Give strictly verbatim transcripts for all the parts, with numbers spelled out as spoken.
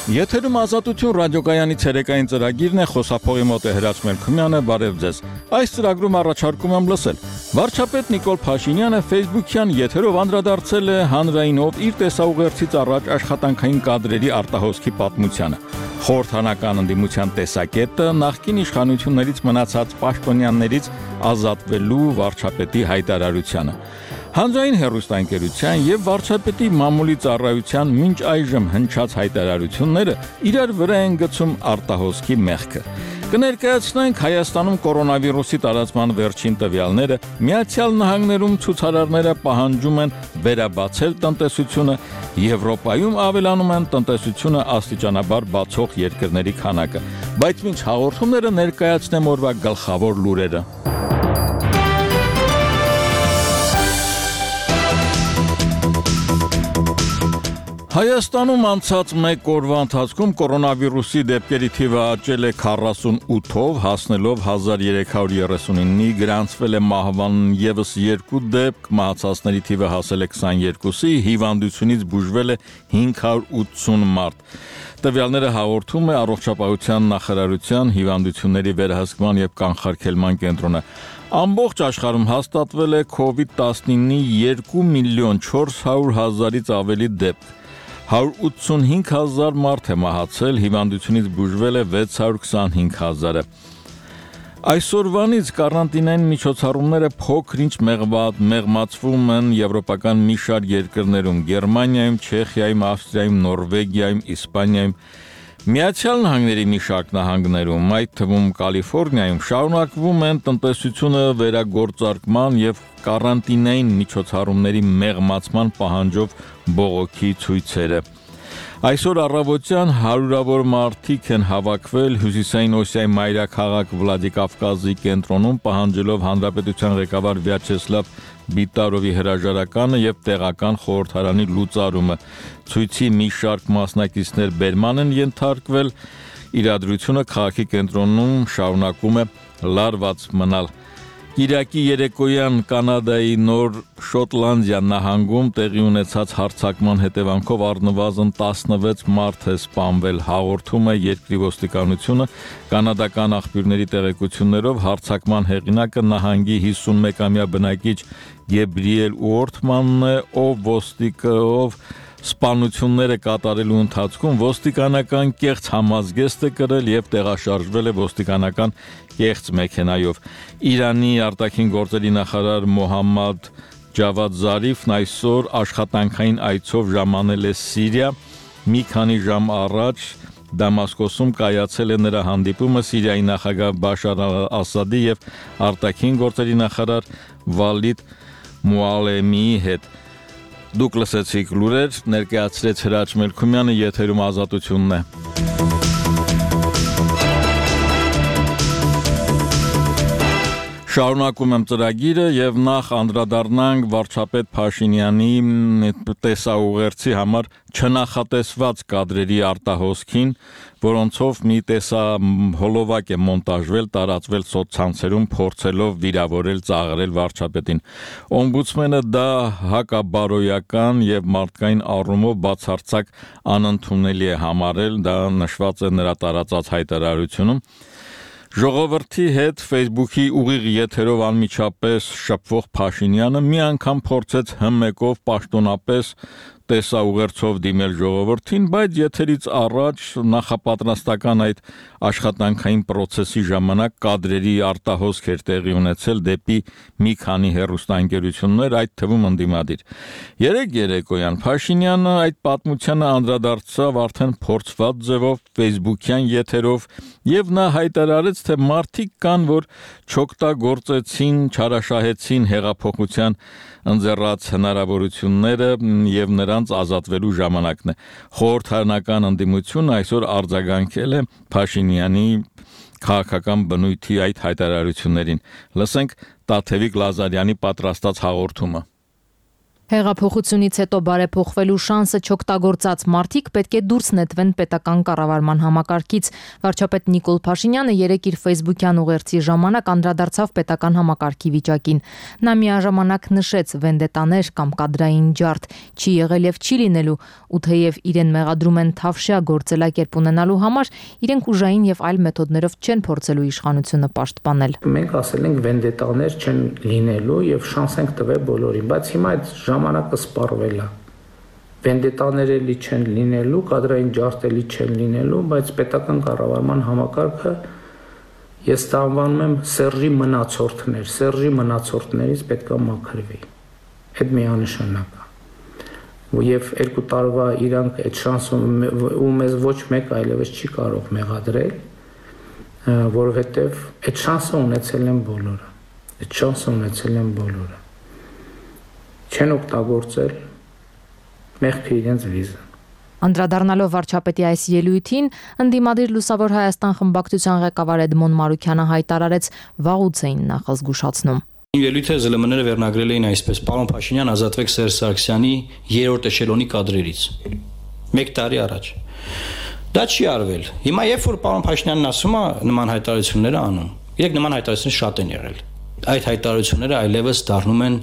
Եթերում ազատություն ռադիոկայանի ցերեկային ծրագիրն է, խոսափողի մոտ է Հրաչ Մելքումյանը, բարև ձեզ։ Այս ծրագրում առաջարկում եմ լսել։ Վարչապետ Նիկոլ Փաշինյանը Facebook-յան եթերով անդրադարձել է հանրայինով իր տեսաուղերձից առաջ աշխատանքային կադրերի արտահոսքի պատմությանը։ Խորհրդանական ընդդիմության տեսակետը նախկին իշխանություններից մնացած պաշտոնյաններից ազատվելու վարչապետի հայտարարությանը։ Հանրային հեռուստաընկերության եւ վարչապետի մամուլի ծառայության մինչ այժմ հնչած հայտարարությունները իրար վրա են գցում արտահոսքի մեղքը։ Կներկայացնենք Հայաստանում կորոնավիրուսի տարածման վերջին տվյալները, Միացյալ Նահանգներում ցուցարարները պահանջում են վերաբացել տնտեսությունը, Եվրոպայում ավելանում են տնտեսությունը աստիճանաբար բացող երկրների քանակը։ Բայց մինչ հաղորդումները ներկայացնեմ օրվա գլխավոր լուրերը։ Հայաստանում անցած մեկ օրվա ընթացքում կորոնավիրուսի դեպքերի թիվը աճել է քառասունութով, հասնելով հազար երեք հարյուր երեսունինի, գրանցվել է մահվան ևս երկու դեպք, մահացածների թիվը հասել է քսաներկուսի, հիվանդությունից բուժվել է հինգ հարյուր ութսուն մարդ։ Տվյալները հաղորդում է Առողջապահության նախարարության հիվանդությունների վերահսկման եւ կանխարգելման կենտրոնը։ Ամբողջ աշխարհում հաստատվել է քովիդ տասնինի երկու միլիոն չորս հարյուր հազարից ավելի դեպք։ հարյուր ութսունհինգ հազար մարդ է մահացել, հիվանդությունից բուժվել է վեց հարյուր քսանհինգ հազարը։ Այսօրվանից կարանտինային միջոցառումները փոքր-ինչ մեղմացվում են եվրոպական մի շարք երկրներում՝ Գերմանիայում, Չեխիայում, Ավստրիայում, Նորվեգիայում, Իսպանիայում, Միացյալ Նահանգների մի շարք նահանգներում, այդ թվում Կալիֆոռնիայում, շարունակվում են տնտեսությունը վերագործարկման եւ կարանտինային միջոցառումների մեղմացման պահանջով բողոքի ցույցերը։ Այսօր առավոտյան հարյուրավոր մարդիկ են հավաքվել Հյուսիսային Օսիայի մայրաքաղաք Վլադիկավկազի կենտրոնում, պահանջելով հանրապետության ղեկավար Վյաչեսլավ Բիտարովի հրաժարականը եւ տեղական խորհրդարանի լուծարումը։ Ցույցի մի շարք մասնակիցներ բերման են ենթարկվել, իրադրությունը քաղաքի կենտրոնում շարունակում է լարված մնալ։ Կիրակի երեկոյան Կանադայի Նոր Շոտլանդիա նահանգում տեղի ունեցած հարձակման հետևանքով առնվազն տասնվեց մարդ է սպանվել, հաղորդում է երկրի ոստիկանությունը, կանադական աղբյուրների տեղեկություններով հարձակման հեղինակը նահանգի հիսունմեկամյա բնակիչ Գեբրիել Ուորթմանն է, ով ոստիկով սպանությունները կատարելու ընթացքում ոստիկանական կեղծ համազգեստ է կրել եւ տեղաշարժվել է ոստիկանական կեղծ մեքենայով։ Իրանի արտաքին գործերի նախարար Մոհամմադ Ջավադ Զարիֆն այսօր աշխատանքային այցով ժամանել է Սիրիա։ Մի քանի ժամ առաջ Դամասկոսում կայացել է նրա հանդիպումը Սիրիայի նախագահ Բաշար Ասադի եւ արտաքին գործերի նախարար Վալիդ Մուալեմիի հետ։ Դուք լսեցիք լուրեր, ներկայացրեց Հրաչ Մելքումյանը, եթերում ազատությունն է։ Շարունակում եմ ծրագիրը եւ նախ անդրադառնանք վարչապետ Փաշինյանի տեսաուղերձի համար չնախատեսված կադրերի արտահոսքին, որոնցով մի տեսահոլովակ է մոնտաժվել, տարածվել սոցցանցերում, փորձելով վիրավորել, ծաղրել վարչապետին։ Օմբուդսմենը դա հակաբարոյական եւ մարդկային առումով բացարձակ անընդունելի է համարել, դա նշված է նրա տարածած հայտարարությունում։ Ժողովրդի հետ Facebook-ի ուղիղ եթերով անմիջապես շփվող Փաշինյանը մի անգամ փորձեց հմեկով պաշտոնապես տեսաուղերձով դիմել ժողովրդին, բայց եթերից առաջ նախապատրաստական այդ աշխատանքային process-ի ժամանակ կադրերի արտահոսք էր տեղի ունեցել դեպի մի քանի հեռուստաընկերություններ, այդ թվում ընդդիմադիր։ Երեկ երեկոյան Փաշինյանը այդ պատմությանը անդրադարձավ արդեն փորձված ձևով Facebook-յան եթերով եւ նա հայտարարեց, թե մարդիկ կան, որ չօգտագործեցին, չարաշահեցին հեղափոխության ընձեռած հնարավորությունները եւ նրանց ազատվելու ժամանակն է։ Խորհրդարանական ընդդիմությունը այսօր արձագանքել է Փաշինյանի քաղաքական բնույթի այդ հայտարարություններին։ Լսենք Տաթևիկ Լազարյանի պատրաստած հաղորդումը։ Հեղափոխությունից հետո բարեփոխվելու շանսը չօգտագործած մարդիկ պետք է դուրս նետվեն պետական կառավարման համակարգից։ Վարչապետ Նիկոլ Փաշինյանը երեկ իր ֆեյսբուքյան ուղերձի ժամանակ անդրադարձավ պետական համակարգի վիճակին։ Նա միաժամանակ նշեց վենդետաներ կամ կադրային ջարդ չի եղել եւ չի լինելու, ու թեև իրեն մեղադրում են թավշյա գործելակերպ ունենալու համար, իրենք ուժային եւ այլ մեթոդներով չեն փորձելու իշխանությունը պաշտպանել։ Մենք ասել ենք վենդետաներ չեն լինելու եւ շանս ենք տվել բոլորին, բայց հիմա այդ ժամանակը սպառվել է։ Վենդետաներ էլի չեն լինելու, կադրային ջարդ էլի չեն լինելու, բայց պետական կառավարման համակարգը ես դա անվանում եմ Սերժի մնացորդներ, Սերժի մնացորդներից պետք է մաքրվի։ Այդ միանշանակ է։ Եվ երկու տարվա իրանք այդ շանսը ու մեզ ոչ մեկ այլևս չի կարող մեղադրել, որովհետև այդ շանսը ունեցել են բոլորը։ Այդ շանսը ունեցել են բոլորը։ Չեն օգտագործել մեղքի իրենց վիզը։ Անդրադառնալով վարչապետի այս ելույթին, ընդդիմադիր Լուսավոր Հայաստան խմբակցության ղեկավար Էդմոն Մարուքյանը հայտարարեց, վաղուց էին նախազգուշացնում։ Ելույթը զը լը մը-ները վերնագրել էին այսպես. Պարոն Փաշինյան, ազատվեք Սերժ Սարգսյանի երրորդ էշելոնի կադրերից։ Մեկ տարի առաջ։ Դա չի արվել։ Հիմա երբ որ պարոն Փաշինյանն ասում է, նման հայտարարություններ է անում, իրենք նման հայտարարություններ շատ են եղել։ Այդ հայտարարությունները այլևս դառնում են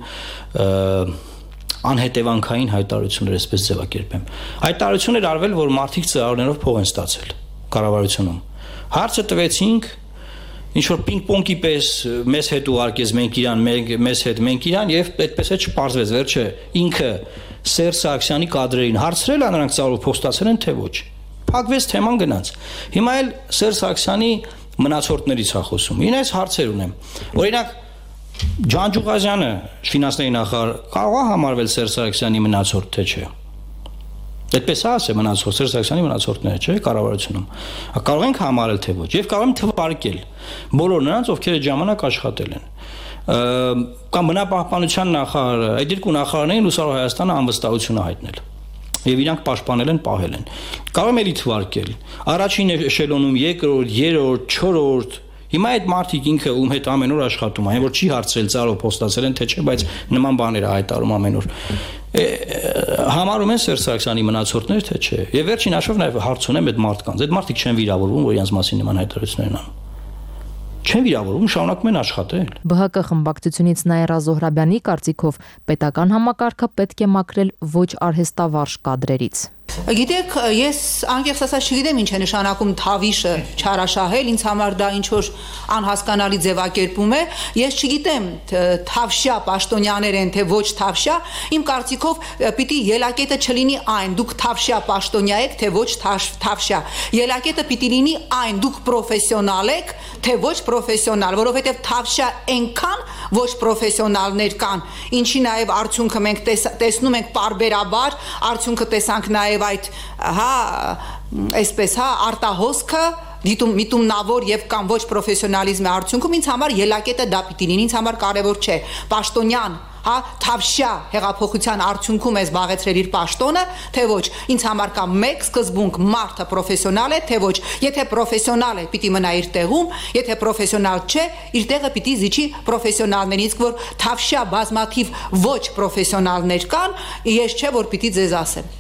անհետևանքային հայտարարություններ, այսպես ձևակերպեմ։ Հայտարարություններ արվել, որ մարդիկ ծրարներով փող են ստացել կառավարությունում։ Հարցը տվեցինք, ինչ որ պինգ-պոնգի պես մեզ հետ ուղարկեց մենք իրան, մեզ հետ մենք իրան եւ այդպես է չպարզվեց, վերջը ինքը Սերժ Սարգսյանի կադրերին հարցրել է, նրանք ծառայով փող ստացել են թե ոչ։ Փակվեց թեման գնաց։ Հիմա էլ Սերժ Սարգսյանի մնացորդներից է խոսում։ Ին այս հարցեր ունեմ։ Օրինակ Ջանջուղազյանը, ֆինանսների նախարար, կարող է համարվել Սերժ Սարգսյանի մնացորդ թե չէ։ Այդպես է ասել մնացորդ Սերժ Սարգսյանի մնացորդները, չէ՞, կառավարությունում։ Կարող ենք համարել թե ոչ, եւ կարող եմ թվարկել բոլոր նրանց, ովքեր այդ ժամանակ աշխատել են։ Կամ բնապահպանության նախարարը, այդ երկու նախարարներին Լուսավոր Հայաստանը անվստահություն է հայտնել։ Եվ իրանք պաշտպանել են, պահել են։ Կարող եմ էլի թվարկել։ Առաջին էշելոնում, երկրորդ, երրորդ, չորրորդ Հիմա այդ մարդիկ ինքը ում հետ ամեն օր աշխատում է, որ չի հարցրել ծառայով փոստացել են թե չէ, բայց նման բաներ է հայտարարում ամեն օր։ Համարում են Սերժ Սարգսյանի մնացորդներ թե չէ։ Եվ վերջին հաշվով նաև հարց ունեմ այդ մարդկանց։ Այդ մարդիկ չեն վիրավորվում, որ իրենց մասին նման հայտարարություններ են անում։ Չեն վիրավորվում, շարունակում են աշխատել։ Բը հա կը խմբակցությունից Նաիրա Զոհրաբյանի կարծիքով պետական համակարգը պետք է մաքրել ոչ արհեստավարժ կադրերից։ Գիտեք, ես անկեղծ ասած չգիտեմ ինչ է նշանակում թավիշը չարաշահել, ինձ համար դա ինչ որ անհասկանալի ձևակերպում է։ Ես չգիտեմ թավշյա պաշտոնյաներ են թե ոչ թավշյա, իմ կարծիքով պիտի ելակետը չլինի այն դուք թավշյա պաշտոնյա եք թե ոչ թավշյա։ Ելակետը պիտի լինի այն դուք պրոֆեսիոնալ եք թե ոչ պրոֆեսիոնալ, որովհետև թավշյա այնքան ոչ պրոֆեսիոնալներ կան, ինչի նաև արդյունքը մենք տեսնում ենք պարբերաբար, արդյունքը տեսանք նաև այդ, հա, այսպես, հա, արտահոսքը դիտում միտումնավոր եւ կամ ոչ պրոֆեսիոնալիզմի արդյունքում ինձ համար ելակետը դա պիտի լինի, ինձ համար կարեւոր չէ պաշտոնյան, հա, թավշյա հեղափոխության արդյունքում է զբաղեցրել իր պաշտոնը, թե ոչ, ինձ համար կա մեկ սկզբունք մարդը պրոֆեսիոնալ է, թե ոչ, եթե պրոֆեսիոնալ է, պիտի մնա իր տեղում, եթե պրոֆեսիոնալ չէ, իր տեղը պիտի զիջի պրոֆեսիոնալներից, որ թավշյա բազմաթիվ ոչ պրոֆեսիոնալներ կան, ես չէ որ պիտի ձեզ ասեմ։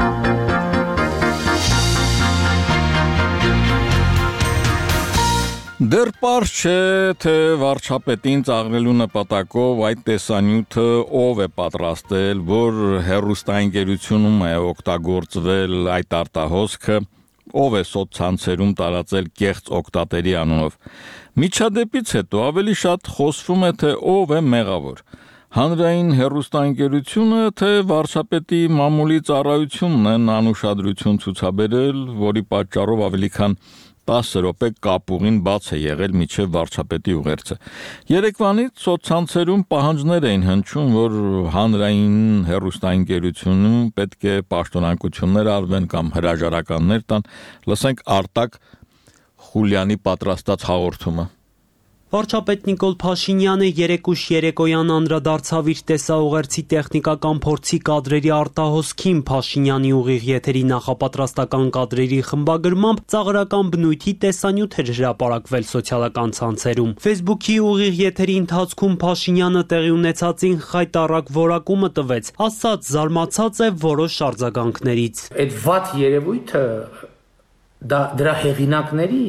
Դեռ պարզ չէ, թե վարչապետին ծաղրելու նպատակով այդ տեսանյութը ով է պատրաստել, որ հեռուստաընկերությունում է օգտագործվել այդ արտահոսքը, ով է սոցցանցերում տարածել կեղծ օգտատերի անունով։ Միջադեպից հետո ավելի շատ խոսվում է, թե ով է մեղավոր։ Հանրային հեռուստաընկերությունը, թե վարչապետի մամուլի ծառայությունն են անուշադրություն ցուցաբերել, որի պատճառով ավելի քան տասը րոպե կապուղին բաց է եղել միջև վարչապետի ուղերձը։ Երեկվանից սոցցանցերում պահանջներ էին հնչում, որ հանրային հեռուստաընկերությունում պետք է պաշտոնանկություններ արվեն կամ հրաժարականներ տան, լսենք Արտակ Խուլյանի պատրաստած հաղորդումը։ Վարչապետ Նիկոլ Փաշինյանը երեկ ուշ երեկոյան անդրադարձավ իր տեսաուղերձի տեխնիկական փորձի կադրերի արտահոսքին Փաշինյանի ուղիղ եթերի նախապատրաստական կադրերի խմբագրմամբ ծաղրական բնույթի տեսանյութ էր հրապարակվել սոցիալական ցանցերում։ Facebook-ի ուղիղ եթերի ընթացքում Փաշինյանը տեղի ունեցածին խայտառակ որակումը տվեց, ասաց զարմացած է որոշ արձագանքներից։ Այդ վատ երևույթը դա դրա հեղինակների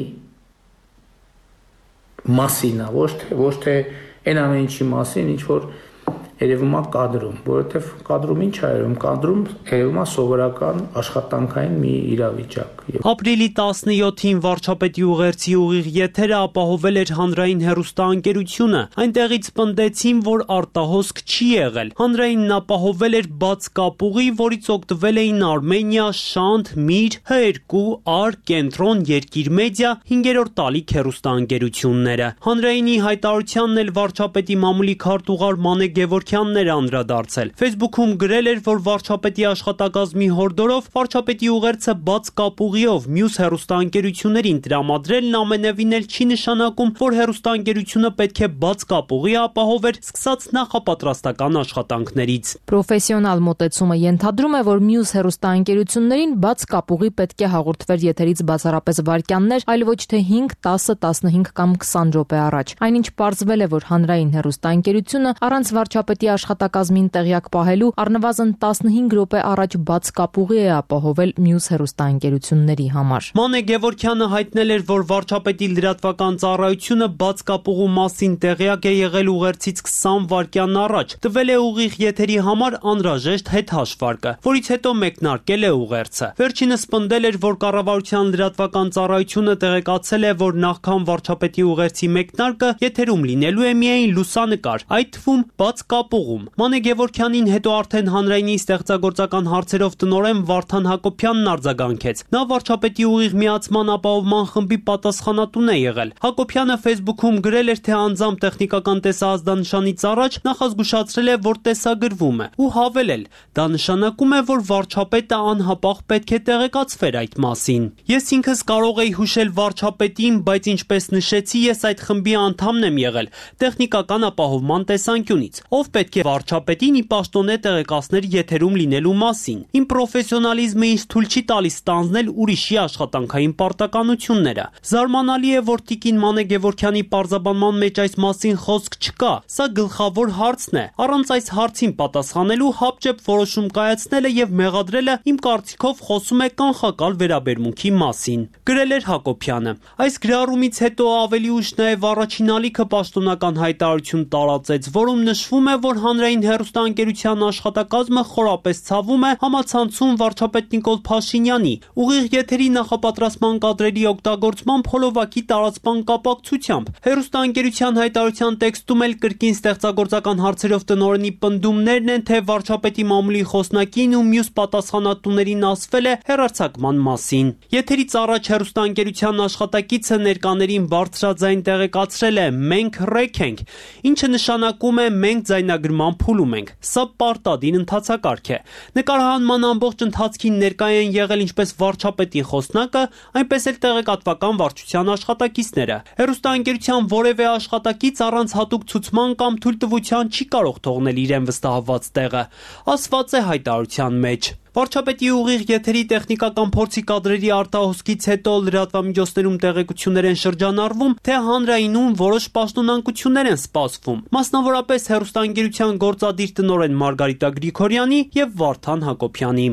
մասին է, ոչ թե ոչ թե այն ամեն ինչի մասին, ինչ որ երևում է կադրում, որովհետև կադրում ինչ է երևում, կադրում երևում է սովորական աշխատանքային մի իրավիճակ։ Ապրիլի տասնյոթին վարչապետի ուղերձի ուղիղ եթերը ապահովել էր հանրային հեռուստաընկերությունը, այնտեղից պնդեցին, որ արտահոսք չի եղել։ Հանրայինն ապահովել էր բաց կապուղի, որից օգտվել էին Արմենիա, Շանթ, Միր, Հ երկու, Ար, Կենտրոն, Երկիր մեդիա, հինգերորդ տալիք հեռուստաընկերությունները։ Հանրայինի հայտարարությանն էլ վարչապետի մամուլի քարտուղար Մանե Գևորգյանն էր անդրադարձել։ Facebook-ում գրել էր, որ վարչապետի աշխատակազմի հորդորով վարչապետի ուղերձը բաց կապուղիով մյուս հեռուստաընկերություններին տրամադրելն ամենևին էլ չի նշանակում, որ հեռուստաընկերությունը պետք է բաց կապուղի ապահովեր սկսած նախապատրաստական աշխատանքներից։ Պրոֆեսիոնալ մոտեցումը ենթադրում է, որ մյուս հեռուստաընկերություններին բաց կապուղի պետք է հաղորդվեր եթերից բացառապես վայրկյաններ, այլ ոչ թե հինգ, տասը, տասնհինգ կամ քսան րոպե առաջ։ Այնինչ պարզվել է, որ հանրային հեռուստաընկերությունը առանց վարչապետի աշխատակազմին տեղյակ պահելու առնվազն տասնհինգ րոպե առաջ բաց կապուղի է ապահովել մյուս հեռուստաընկերությունների համար։ Մանե Գևորգյանը հայտնել էր, որ վարչապետի լրատվական ծառայությունը բաց կապուղու մասին տեղյակ է եղել ուղերձից քսան վայրկյան առաջ, տվել է ուղիղ եթերի համար անհրաժեշտ հետհաշվարկը, որից հետո մեկնարկել է ուղերձը։ Վերջինս պնդել էր, որ կառավարության լրատվական ծառայությունը տեղեկացել է, որ նախքան վարչապետի ուղերձի մեկնարկը եթերում լինելու է միայն լուսանկար, այդ թվում բաց կապուղում։ Մանե Գևորգյանին հետո արդեն հանրայինի ստեղծագործական հարցերով տնօրեն Վարդան Հակոբյանն արձագանքեց։ Նա վարչապետի ուղիղ միացման ապահովման խմբի պատասխանատուն է եղել։ Հակոբյանը Facebook-ում գրել էր, թե անձամբ տեխնիկական տեսահազդանշանից առաջ նախազգուշացրել է, որ տեսագրվում է, ու հավելել. դա նշանակում է, որ վարչապետը անհապաղ պետք է տեղեկացվեր այդ մասին։ Ես ինքս կարող էի հուշել վարչապետին, բայց ինչպես նշեցի, ես այդ խմբի անդամն եմ եղել տեխնիկական ապահովման տեսանկյունից, ով պետք է վարչապետին ի պաշտոնե տեղեկացներ եթերում լինելու մասին։ Իմ պրոֆեսիոնալիզմը ինձ թույլ չի տալիս ստանձնել ուրիշի աշխատանքային պարտականությունները։ Զարմանալի է, որ տիկին Մանե Գևորգյանի պարզաբանման մեջ այս մասին խոսք չկա։ Սա գլխավոր հարցն է։ Առանց այս հարցին պատասխանելու հապճեպ որոշում կայացնելը եւ մեղադրելը իմ կարծիքով խոսում է կանխակալ վերաբերմունքի մասին։ Գրել էր Հակոբյանը։ Այս գրառումից հետո ավելի ուշ նաեւ առաջին ալիքը պաշտոնական հայտարարություն տարածեց, որում նշվում է, որ հանրային հեռուստաընկերության աշխատակազմը խորապես ցավում է համացանցում վարչապետ Նիկոլ Փաշինյանի ուղիղ եթերի նախապատրաստման կադրերի օգտագործման փոլովակի տարածման կապակցությամբ։ Հեռուստաընկերության հայտարարության տեքստում էլ կրկին ստեղծագործական հարցերով տնօրենի պնդումներն են, թե վարչապետի մամուլի խոսնակին ու մյուս պատասխանատուներին ասվել է հեռարձակման մասին։ Եթերից առաջ հեռուստաընկերության աշխատակիցը ներկաներին բարձրաձայն տեղեկացրել է. մենք ռեկ ենք, ինչը նշանակում է մենք ձայնագրման փուլում ենք։ Սա պարտադիր ընթացակարգ է։ Նկարահանման ամբողջ ընթացքին ներկա են եղել ինչպես վարչապետի խոսնակը, այնպես էլ տեղեկատվական վարչության աշխատակիցները։ Հեռուստաընկերության որևէ աշխատակից առանց հատուկ ցուցման կամ թույլտվության չի կարող թողնել իրեն վստահված տեղը, ասված է հայտարարության մեջ։ Վարչապետի ուղիղ եթերի տեխնիկական փորձի կադրերի արտահոսքից հետո լրատվամիջոցներում տեղեկություններ են շրջանառվում, թե հանրայինում որոշ պաշտոնանկություններ են սպասվում, մասնավորապես հեռուստաընկերության գործադիր տնօրեն Մարգարիտա Գրիգորյանի եւ Վարդան Հակոբյանի։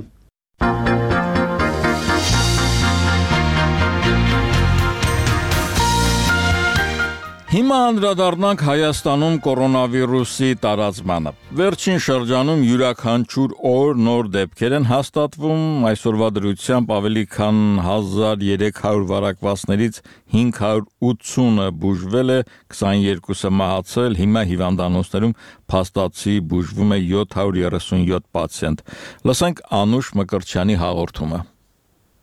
Հիմա անդրադառնանք Հայաստանում կորոնավիրուսի տարածմանը։ Վերջին շրջանում յուրաքանչյուր օր նոր դեպքեր են հաստատվում, այսօրվա դրությամբ ավելի քան հազար երեք հարյուր վարակվածներից հինգ հարյուր ութսունը բուժվել է, քսաներկուսը մահացել, հիմա հիվանդանոցներում փաստացի բուժվում է յոթ հարյուր երեսունյոթ պացիենտ։ Լսենք Անուշ Մկրտչյանի հաղորդումը։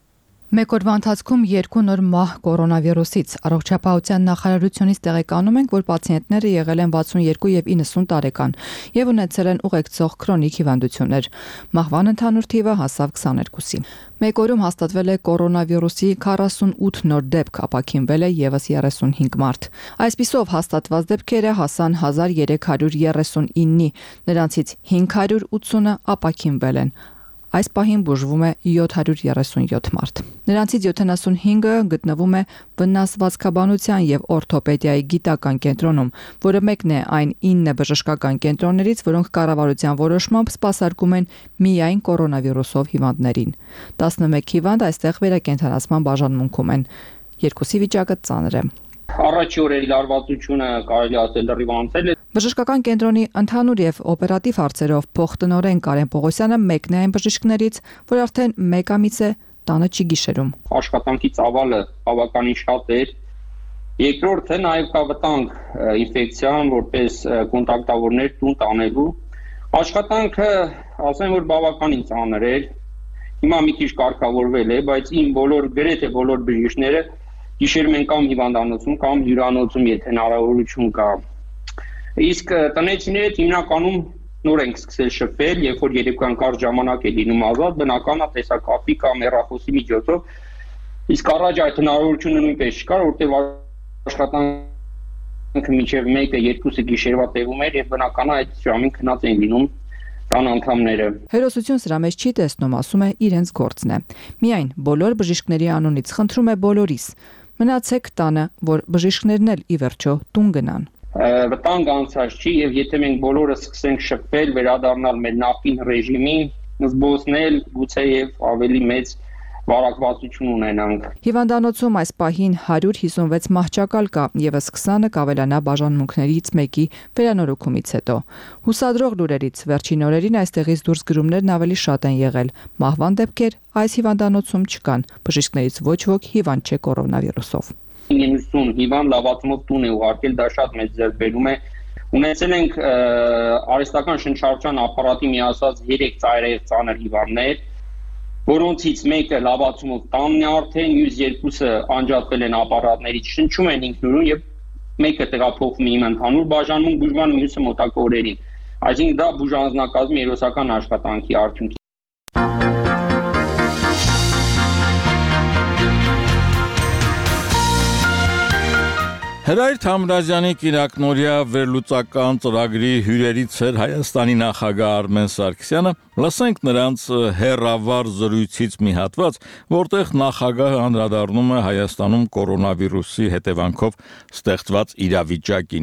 Մեկ օրվա ընթացքում երկու նոր մահ կորոնավիրուսից։ Առողջապահության նախարարությունից տեղեկանում ենք, որ պացիենտները եղել են վաթսունյոթ եւ իննսուն տարեկան եւ ունեցել են ուղեկցող քրոնիկ հիվանդություններ։ Մահվան ընդհանուր թիվը հասավ քսաներկուսի։ Մեկ օրում հաստատվել է կորոնավիրուսի քառասունութ նոր դեպք, ապաքինվել է եւս երեսունհինգ մարդ։ Այսպիսով հաստատված դեպքերը հասան հազար երեք հարյուր երեսունինի, նրանցից հինգ հարյուր ութսունը ապաքինվել են։ Այս պահին բուժվում է յոթ հարյուր երեսունյոթ մարդ։ Նրանցից յոթանասունհինգը գտնվում է վնասվածքաբանության եւ օրթոպեդիայի գիտական կենտրոնում, որը մեկն է այն ինը բժշկական կենտրոններից, որոնք կառավարության որոշմամբ սպասարկում են միայն կորոնավիրուսով հիվանդներին։ տասնմեկ հիվանդ այստեղ վերակենդանացման բաժանմունքում են։ Երկուսի վիճակը ծանր է։ Առաջի օրերի լարվածությունը կարելի ասել լրիվ անցել է։ Բժշկական կենտրոնի ընդհանուր եւ օպերատիվ հարցերով փոխտնօրեն Կարեն Պողոսյանը մեկն է այն բժիշկներից, որ արդեն մեկ ամիս է տանը չի գիշերում։ Աշխատանքի ծավալը բավականին շատ էր։ Երկրորդը նաեւ կա վտանգ ինֆեկցիան, որպես կոնտակտավորներ տուն տանելու։ Աշխատանքը, ասեմ, որ բավականին ծանր էր։ Հիմա մի քիչ կարգավորվել է, բայց իմ բոլոր գրեթե բոլոր բժիշկները գիշերում են կամ հիվանդանոցում, կամ հյուրանոցում, եթե հնարավորություն կա։ Իսկ տնեցիները հիմնականում նոր ենք սկսել շփվել, երբ որ երեկոյան կարճ ժամանակ է լինում ազատ, բնական է տեսակապի կամ հեռախոսի միջոցով։ Իսկ առաջ այդ հնարավորությունը նույնպես չկար, որտեղ աշխատանքը մինչև մեկը, երկուսը գիշերվա տևում էր եւ բնական է այդ ժամին քնած են լինում տան անդամները։ Հերոսություն սրա մեջ չի տեսնում, ասում է, իրենց գործն է։ Միայն բոլոր բժիշկների անունից խնդրում է բոլորիս. մնացեք տանը, որ բժիշկներն էլ ի վերջո տուն գնան։ Վտանգ անցած չի եւ եթե մենք բոլորը սկսենք շփվել, վերադառնալ մեր նախկին ռեժիմին, զբոսնել, գուցե եւ ավելի մեծ վարակվածություն ունենանք։ Հիվանդանոցում այս պահին հարյուր հիսունվեց մահճակալ կա, եւս քսանը կավելանա բաժանմունքներից մեկի վերանորոգումից հետո։ Հուսադրող լուրերից վերջին օրերին այստեղից դուրս գրումներն ավելի շատ են եղել։ Մահվան դեպքեր այս հիվանդանոցում չկան։ Բժիշկներից ոչ ոք հիվանդ չէ կորոնավիրուսով։ իննսուն հիվանդ լավացումով տուն է ուղարկել, դա շատ մեծ ձեռքբերում է։ Ունեցել ենք արհեստական շնչառության ապարատի միասած երեք ծայրահեղ ծանր հիվանդներ, որոնցից մեկը լավացումով տանն է արդեն, մյուս երկուսը անջատվել են ապարատներից, շնչում են ինքնուրույն եւ մեկը տեղափոխվում է իմ ընդհանուր բաժանմունք բուժման, մյուսը մոտակա օրերին։ Այսինքն դա բուժանձնակազմի հերոսական աշխատանքի արդյունք է։ Հրայր Թամրազյանի կիրակնօրյա վերլուծական ծրագրի հյուրերից էր Հայաստանի նախագահ Արմեն Սարգսյանը։ Լսենք նրանց հեռավար զրույցից մի հատված, որտեղ նախագահը անդրադառնում է Հայաստանում կորոնավիրուսի հետևանքով ստեղծված իրավիճակին։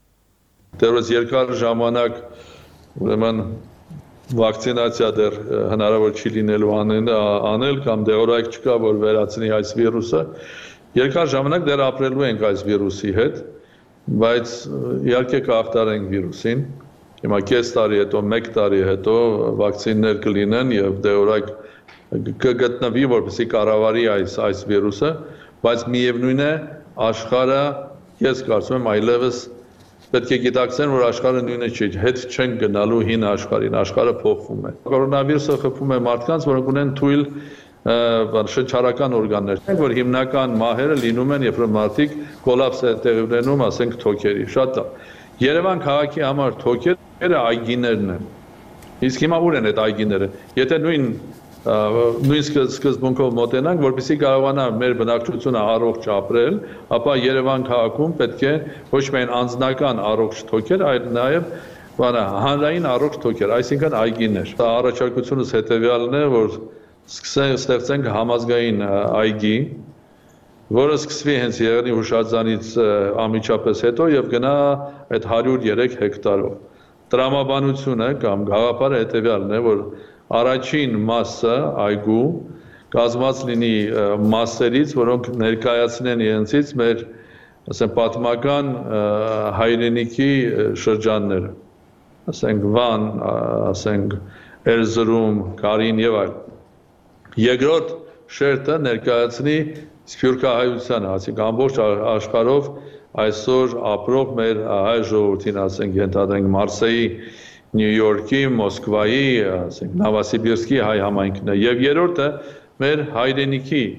Դեռևս երկար ժամանակ ուրեմն վակցինացիա դեռ հնարավոր չի լինելու անել կամ դեղորայք չկա, որ վերացնի այս վիրուսը։ Երկար ժամանակ դեռ ապրելու ենք այս վիրուսի հետ, բայց իհարկե կհաղթարենք վիրուսին։ Հիմա կես տարի հետո, մեկ տարի հետո վակցիններ կլինեն եւ դեղորայք կգտնվի, որպեսզի կառավարի այս այս վիրուսը, բայց միևնույն է աշխարհը, ես կարծում եմ այլևս պետք է գիտակցեն, որ աշխարհը նույնը չի, հետ չեն գնալու հին աշխարհին, աշխարհը փոխվում է։ Կորոնավիրուսը խփում է մարդկանց, որոնք ունեն թույլ շնչառական օրգաններ, որ հիմնական մահերը լինում են, երբ որ մարդիկ կոլապս է տեղի ունենում, ասենք թոքերի, շատ լավ։ Երևան քաղաքի համար թոքերը այգիներն են։ Իսկ հիմա ուր են այդ այգիները։ Եթե նույն նույն սկզբունքով մոտենանք, որպեսզի կարողանա մեր բնակչությունը առողջ ապրել, ապա Երևան քաղաքում պետք է ոչ միայն անձնական առողջ թոքեր, այլ նաև հանրային առողջ թոքեր, այսինքն այգիներ։ Դա առաջարկությունս հետևյալն է, որ ստեղծենք համազգային այգի, որը սկսվի հենց Եղեռնի հուշարձանից անմիջապես հետո եւ գնա այդ հարյուր երեք հեկտարով։ Տրամաբանությունը կամ գաղափարը հետևյալն է, որ առաջին մասը այգու կազմված լինի մասերից, որոնք ներկայացնեն իրենցից մեր, ասենք, պատմական հայրենիքի շրջանները, ասենք Վան, ասենք Էրզրում, Կարին եւ այլն։ Երկրորդ շերտը ներկայացնի սփյուռքահայությանը, ասենք ամբողջ աշխարհով այսօր ապրող մեր հայ ժողովրդին, ասենք ենթադրենք Մարսեի, Նյու Յորքի, Մոսկվայի, ասենք Նովոսիբիրսկի հայ համայնքն է, եւ երրորդը մեր հայրենիքի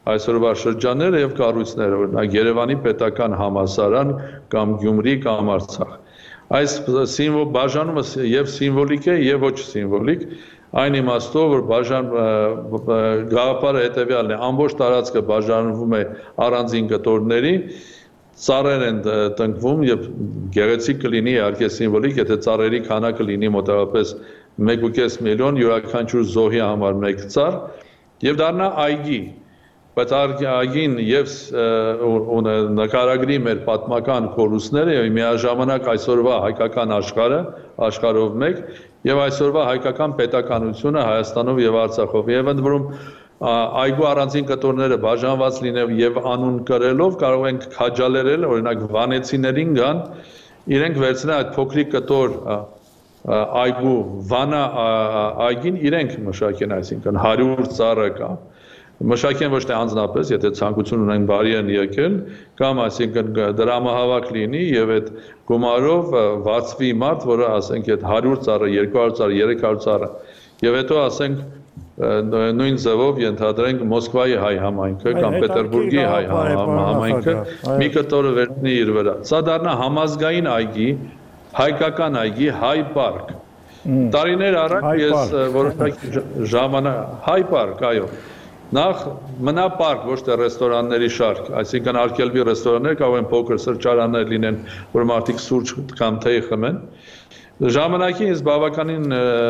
այսօրվա շրջանները եւ կառույցները, օրինակ Երևանի պետական համալսարան կամ Գյումրի կամ Արցախ։ Այս սիմվոլ բաժանումը եւ սիմվոլիկ է եւ ոչ սիմվոլիկ, այն իմաստով որ բաժան գաղափարը հետեւյալն է, ամբողջ տարածքը բաժանվում է առանձին կտորների, ծառեր են տնկվում եւ գեղեցիկ կլինի իհարկե սիմվոլիկ, եթե ծառերի քանակը լինի մոտավորապես մեկ ու կես միլիոն, յուրաքանչյուր զոհի համար մեկ ծառ եւ դառնա այգի, բայց այգին եւ նկարագրի մեր պատմական կորուստները եւ միաժամանակ այսօրվա հայկական աշխարհը, աշխարհով մեկ եւ այսօրվա հայկական պետականությունը Հայաստանով եւ Արցախով եւ ընդ որում այգու առանձին կտորները բաժանված լինելով եւ անուն կրելով կարող ենք քաջալերել, օրինակ վանեցիներին գան, իրենք վերցնեն այդ փոքրիկ կտոր այգու վանա այգին իրենք մշակեն, այսինքն հարյուր ծառը կամ մշակեն ոչ թե անձնապես, եթե ցանկություն ունեն բարի են եկել, կամ այսինքն դրամահավաք լինի եւ այդ գումարով վարձվի մարդ, որը ասենք այդ հարյուր ծառը, երկու հարյուր ծառը, երեք հարյուր ծառը եւ հետո ասենք նույն ձևով ենթադրենք Մոսկվայի հայ համայնքը կամ Պետերբուրգի հայ համայնքը մի կտորը վերցնի իր վրա։ Սա դառնա համազգային այգի, հայկական այգի, հայ պարկ։ Տարիներ առաջ ես որոշակի ժամանակ հայ պարկ, այո։ Նախ մնա պարկ, ոչ թե ռեստորանների շարք, այսինքն արգելվի ռեստորաններ կարող են փոքր սրճարաններ լինեն, որ մարդիկ սուրճ կամ թեյ խմեն։ Ժամանակին ես բավականին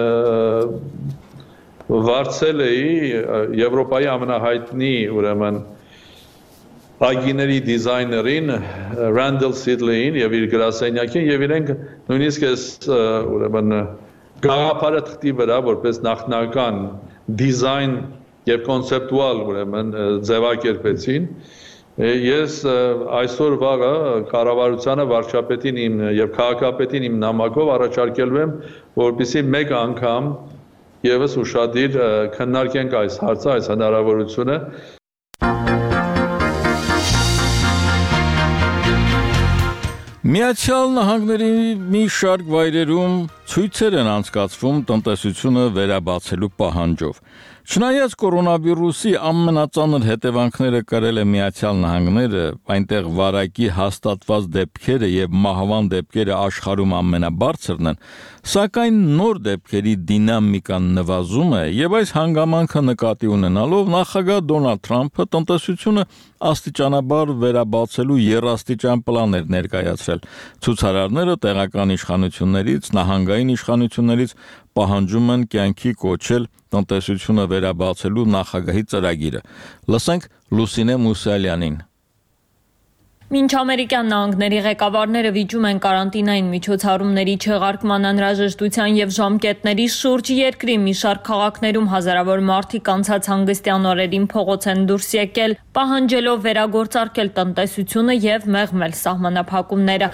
վարձել էի Եվրոպայի ամենահայտնի ուրեմն այգիների դիզայներին Randall Sidley-ին եւ իր գրասենյակին եւ իրենք նույնիսկ այս ուրեմն գաղափարը թղթի վրա որպես նախնական դիզայն եւ կոնցեպտուալ ուրեմն ձևակերպեցին։ Ես այսօր վաղը կառավարությանը վարչապետին իմ եւ քաղաքապետին իմ նամակով առաջարկել եմ, որպեսզի մեկ անգամ եւս ուշադիր քննարկենք այս հարցը, այս հնարավորությունը։ Միացյալ Նահանգների մի շարք վայրերում ցույցեր են անցկացվում տնտեսությունը վերաբացելու պահանջով։ Չնայած կորոնավիրուսի ամենածանր հետևանքները կրել է Միացյալ Նահանգները, այնտեղ վարակի հաստատված դեպքերը եւ մահվան դեպքերը աշխարհում ամենաբարձրն են, սակայն նոր դեպքերի դինամիկան նվազում է եւ այս հանգամանքը նկատի ունենալով նախագահ Դոնալդ Թրամփը տնտեսությունը աստիճանաբար վերաբացելու եռաստիճան պլաններ ներկայացրել։ Ցուցարարները տեղական իշխանություններից, նահանգային իշխանություններից պահանջում են կյանքի կոչել տնտեսությունը վերաբացելու նախագահի ծրագիրը։ Լսենք Լուսինե Մուսալյանին։ Մինչ ամերիկյան նահանգների ղեկավարները վիճում են կարանտինային միջոցառումների չեղարկման անհրաժեշտության եւ ժամկետների շուրջ, երկրի մի շարք քաղաքներում հազարավոր մարդիկ անցած հանգստյան օրերին փողոց են դուրս եկել, պահանջելով վերագործարկել տնտեսությունը եւ մեղմել սահմանափակումները։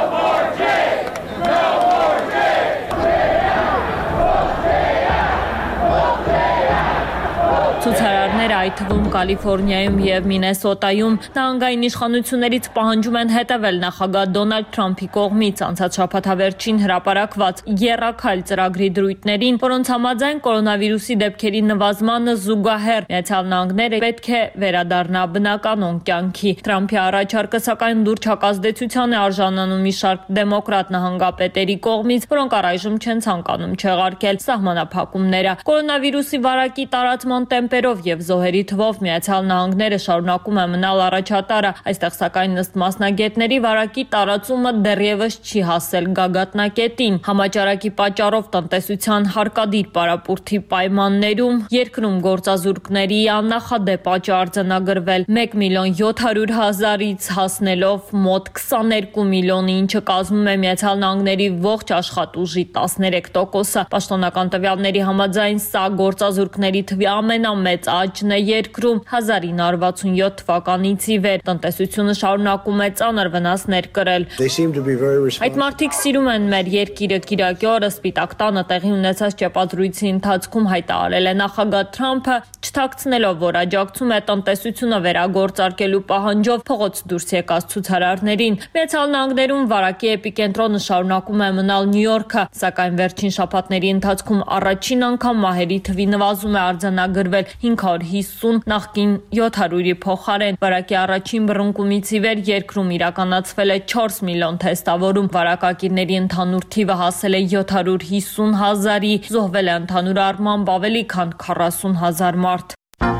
Ցուցարարները այդ թվում Կալիֆոռնիայում եւ Մինեսոտայում նահանգային իշխանություններից պահանջում են հետևել նախագահ Դոնալդ Թրամփի կողմից անցած շաբաթավերջին հրապարակված եռաքայլ ծրագրի դրույթներին, որոնց համաձայն կորոնավիրուսի դեպքերի նվազմանը զուգահեռ Միացյալ Նահանգները պետք է վերադառնա բնականոն կյանքի։ Թրամփի առաջարկը սակայն լուրջ հակազդեցության է արժանանում մի շարք դեմոկրատ նահանգապետերի կողմից, որոնք առայժմ չեն ցանկանում չեղարկել սահմանափակումները։ Կորոնավիրուսի վարակի տարածման տեմպերով եւ զոհերի թվով Միացյալ Նահանգները շարունակում է մնալ առաջատարը, այստեղ սակայն ըստ մասնագետների վարակի տարածումը դեռևս չի հասել գագաթնակետին։ Համաճարակի պատճառով տնտեսության հարկադիր պարապուրդի պայմաններում երկրում գործազուրկների աննախադեպ աճ արձանագրվել մեկ միլիոն յոթ հարյուր հազարից հասնելով մոտ քսաներկու միլիոնի, ինչը կազմում է Միացյալ Նահանգների ողջ աշխատուժի տասներեք տոկոսը։ Պաշտոնական տվյալների համաձայն սա գործազուրկների թվի ամենամեծ աճն է երկրում հազար ինը հարյուր վաթսունյոթ թվականից ի վեր։ Տնտեսությունը շարունակում է ծանր վնասներ կրել։ Այդ մարդիկ սիրում են մեր երկիրը։ Կիրակի օրը Սպիտակ տանը տեղի ունեցած ճեպազրույցի ընթացքում հայտարարել է նախագահ Թրամփը, չթաքցնելով, որ աջակցում է տնտեսությունը վերագործարկելու պահանջով փողոց դուրս եկած ցուցարարներին։ Միացյալ Նահանգներում վարակի էպիկենտրոնը շարունակում է մնալ Նյու Յորքը, սակայն վերջին շաբաթների ընթացքում առաջին անգամ մահերի թվի նվազում է արձանագրվել հինգ հարյուր հիսուն, նախկին յոթ հարյուրի փոխարեն։ Վարակի առաջին բռնկումից ի վեր երկրում իրականացվել է չորս միլիոն թեստավորում, վարակակիրների ընդհանուր թիվը հասել է յոթ հարյուր հիսուն հազարի, զոհվել է ընդհանուր առմամբ ավելի քան քառասուն հազար մարդ։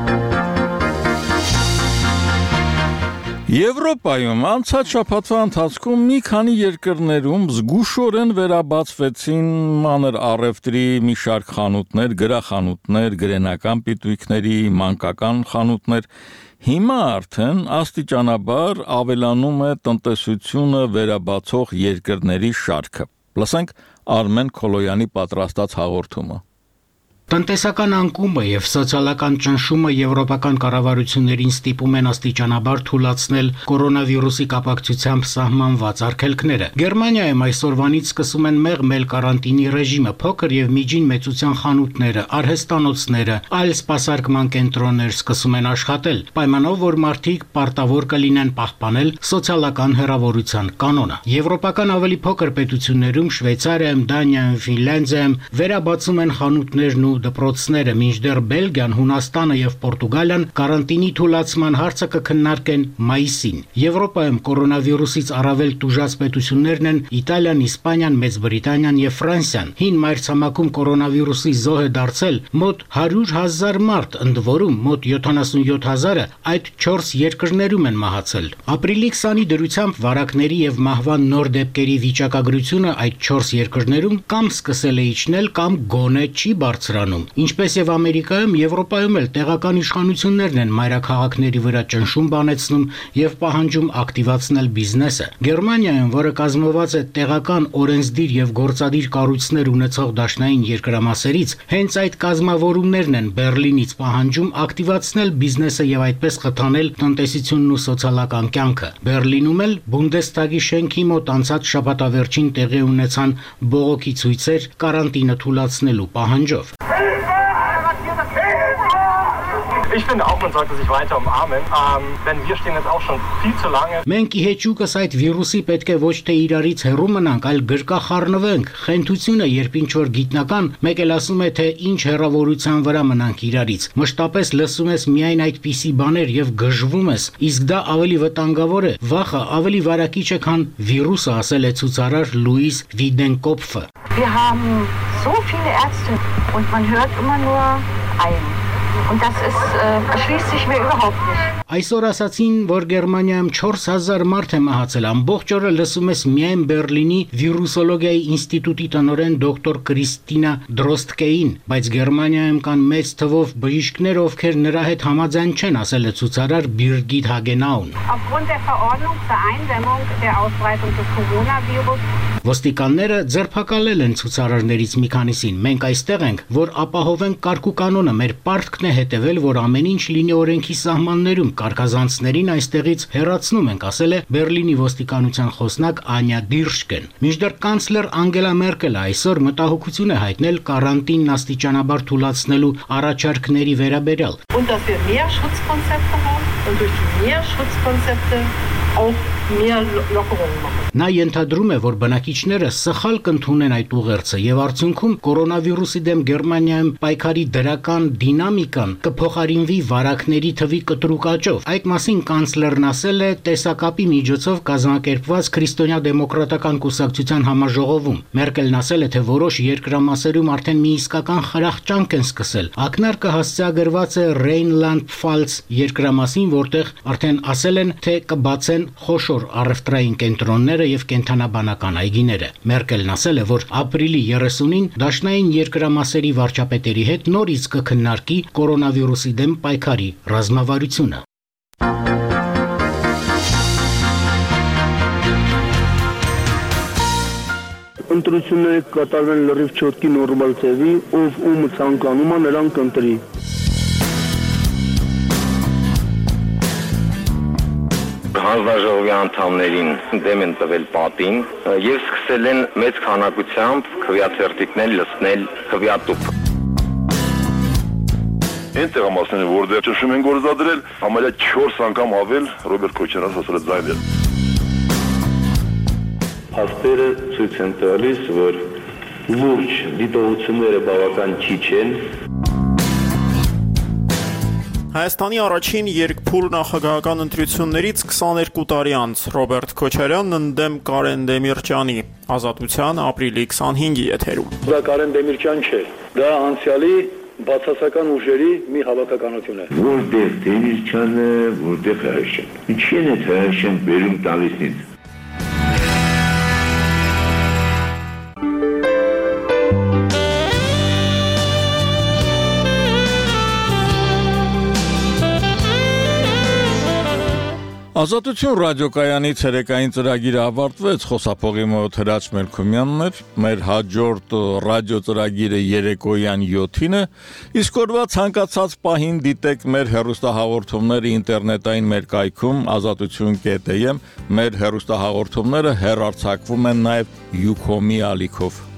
Եվրոպայում անցած շաբաթվա ընթացքում մի քանի երկրներում զգուշորեն վերաբացվեցին մանր առևտրի մի շարք խանութներ, գրախանութներ, գրենական պիտույքների, մանկական խանութներ։ Հիմա արդեն աստիճանաբար ավելանում է տնտեսությունը վերաբացող երկրների շարքը։ Լսենք Արմեն Քոլոյանի պատրաստած հաղորդումը։ Տնտեսական անկումը եւ սոցիալական ճնշումը եվրոպական կառավարություններին ստիպում են աստիճանաբար թուլացնել կորոնավիրուսի կապակցությամբ սահմանված արգելքները։ Գերմանիայում այսօրվանից սկսում են մեղմել կարանտինի ռեժիմը, փոքր եւ միջին մեծության խանութները, արհեստանոցները, այլ սպասարկման կենտրոններ սկսում են աշխատել, պայմանով որ մարդիկ պարտավոր կլինեն պահպանել սոցիալական հեռավորության կանոնը։ Եվրոպական ավելի փոքր պետություններում Շվեյցարիայում, Դանիայում, Ֆինլանդիայում վերաբացում են խանութներն ու դպրոցները, մինչդեռ Բելգիան, Հունաստանը եւ Պորտուգալիան կարանտինի թուլացման հարցը կքննարկեն մայիսին։ Եվրոպայում կորոնավիրուսից առավել տուժած պետություններն են Իտալիան, Իսպանիան, Մեծ Բրիտանիան եւ Ֆրանսիան։ Հին մայրցամաքում կորոնավիրուսի զոհ է դարձել մոտ հարյուր հազար մարդ, ընդ որում մոտ յոթանասունյոթ հազարը այդ չորս երկրներում են մահացել։ Ապրիլի քսանի դրությամբ վարակների եւ մահվան նոր դեպքերի վիճակագրությունը այդ չորս երկրներում կամ սկսել է իջնել, կամ գոնե չի բարձրանում։ Ինչպես եւ Ամերիկայում, Եվրոպայում էլ տեղական իշխանություններն են մայրաքաղաքների վրա ճնշում բանեցնում եւ պահանջում ակտիվացնել բիզնեսը։ Գերմանիայում, որը կազմված է տեղական օրենսդիր եւ գործադիր կառույցներ ունեցող դաշնային երկրամասերից, հենց այդ կազմավորումներն են Բերլինից պահանջում ակտիվացնել բիզնեսը եւ այդպես խթանել տնտեսությունն ու սոցիալական կյանքը։ Բերլինում էլ Բունդեսթագի շենքի մոտ անցած շաբաթավերջին տեղի ունեցան բողոքի ցույցեր կարանտինը թուլացնելու պահանջով։ Ich finde auch, man sollte sich weiter umarmen, ähm, denn wir stehen jetzt auch schon viel zu lange. Մենք իհեճուկս այդ վիրուսի պետք է ոչ թե իրարից հեռու մնանք, այլ գրկախառնվենք։ Խենթությունը, երբ ինչ որ գիտնական, մեկ էլ ասում է, թե ինչ հեռավորության վրա մնանք իրարից։ Մշտապես լսում ես միայն այդպիսի բաներ եւ գժվում ես, իսկ դա ավելի վտանգավոր է։ Վախը ավելի վարակիչ է, քան վիրուսը, ասել է ցուցարար Լուիս Վիդենկոփը։ Wir haben so viele Ärzte und man hört immer nur ein. Und das ist, äh, erschließt sich mir überhaupt nicht. Այսօր ասացին, որ Գերմանիայում չորս հազար մարդ է մահացել, ամբողջ օրը լսում ես միայն Բերլինի վիրուսոլոգիայի ինստիտուտի տնօրեն դոկտոր Կրիստինա Դրոստկեին, բայց Գերմանիայում կան մեծ թվով բժիշկներ, ովքեր նրա հետ համաձայն չեն, ասել է ցուցարար Բիրգիտ Հագենաուն։ Aufgrund der Verordnung zur Eindämmung der Ausbreitung des Coronavirus Ոստիկանները ձերբակալել են ցուցարարներից մի քանիսին։ Մենք այստեղ ենք, որ ապահովենք կարգ ու կանոնը, մեր պարտքն է հետևել, որ ամեն ինչ լինի օրենքի սահմաններում, կարգազանցներին այստեղից հեռացնում ենք, ասել է Բերլինի ոստիկանության խոսնակ Անյա Դիրշկեն։ Մինչդեռ կանցլեր Անգելա Մերկելը այսօր մտահոգություն է հայտնել կարանտինն աստիճանաբար թուլացնելու առաջարկների վերաբերյալ։ Und dass wir mehr Schutzkonzepte haben und durch die mehr Schutzkonzepte auch mehr Lockerungen machen. Նա ենթադրում է, որ բնակիչները սխալ կընդունեն այդ ուղերձը եւ արդյունքում կորոնավիրուսի դեմ Գերմանիայում պայքարի դրական դինամիկան կփոխարինվի վարակների թվի կտրուկ աճով։ Այդ մասին կանցլերն ասել է տեսակապի միջոցով կազմակերպված քրիստոնյա դեմոկրատական կուսակցության համաժողովում։ Մերկելն ասել է, թե որոշ երկրամասերում արդեն մի իսկական խրախճանք են սկսել։ Ակնարկը հասցեագրված է Rheinland-Pfalz երկրամասին, որտեղ արդեն ասել են, թե կբացեն խոշոր առևտրային կենտրոնները եւ կենթանաբանական այգիները։ Մերկելն ասել է, որ ապրիլի երեսունին դաշնային երկրամասերի վարչապետերի հետ նորից կքննարկի կորոնավիրուսի դեմ պայքարի ռազմավարությունը։ Ընտրությունները կատարվեն լրիվ չոտքի նորմալ ձևի, ով ում ցանկանում է նրան կընտրի։ Հանձնաժողովի անդամներին դեմ են տվել պատին եւ սկսել են մեծ քանակությամբ քվեաթերթիկներ լցնել քվեատուփ։ Այնտեղ ամասները որտեղ ճնշում են գործադրել, համարյա չորս անգամ ավել Ռոբերտ Քոչարյանը հասել է ձայնել։ Փաստերը ցույց են տալիս, որ լուրջ դիտողությունները բավական քիչ են։ Հայաստանի առաջին երկփուլ նախագահական ընտրություններից քսաներկու տարի անց Ռոբերտ Քոչարյանն ընդդեմ Կարեն Դեմիրճյանի, Ազատության ապրիլի քսանհինգի եթերում։ Դա Կարեն Դեմիրճյան չէ, դա անցյալի բացասական ուժերի մի հավաքականություն է։ Որտեղ Դեմիրճյանը, որտեղ Հայաշեն։ Ինչի՞ են այդ Հայաշեն բերում տալիս ինձ։ Ազատություն ռադիոկայանի ցերեկային ծրագիրը ավարտվեց, խոսափողի մոտ Հրաչ Մելքումյանն էր, մեր հաջորդ ռադիո ծրագիրը երեկոյան յոթինը, իսկ օրվա ցանկացած պահին դիտեք մեր հեռուստահաղորդումները ինտերնետային մեր կայքում ազատություն կետ է եմ, մեր հեռուստահաղորդումները հեռարձակվում են նաև Յուքոմի ալիքով։